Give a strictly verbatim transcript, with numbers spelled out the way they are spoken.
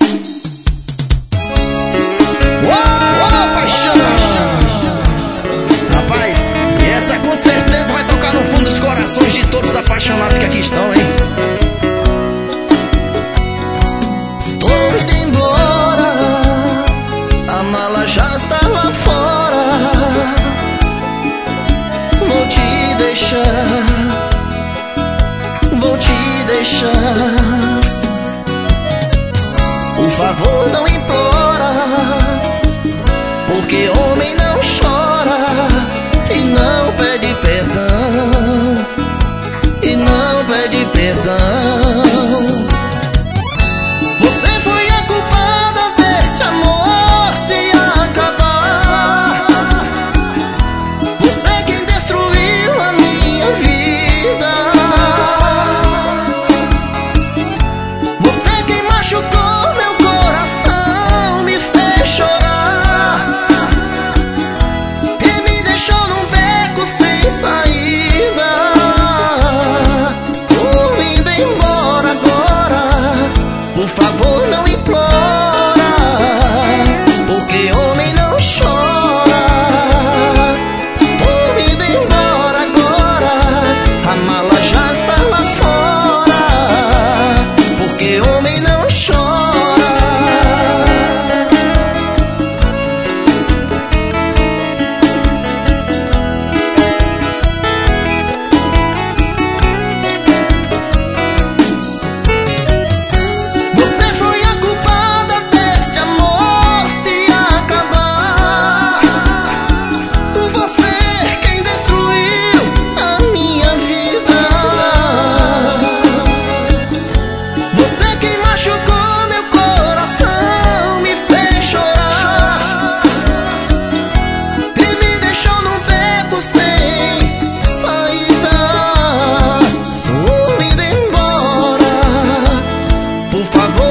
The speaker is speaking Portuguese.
Uou, uou, paixão! Rapaz, e essa com certeza vai tocar no fundo dos corações de todos os apaixonados que aqui estão, hein? Estou indo embora, a mala já está lá fora. Vou te deixar, vou te deixar. Por favor, não implora, porque homem não chora e não pede perdão, e não pede perdão. Você foi a culpada desse amor se acabar. Você quem destruiu a minha vida. Você quem machucou meu coração, me fez chorar e me deixou num beco sem saída. Estou indo embora agora, por favor não implora, porque homem não chora. Estou indo embora agora, a mala já está lá fora, porque homem não chora. Você foi a culpada desse amor se acabar. Você quem destruiu a minha vida. Você quem machucou meu coração, me fez chorar e me deixou num beco sem saída. Estou indo embora, por favor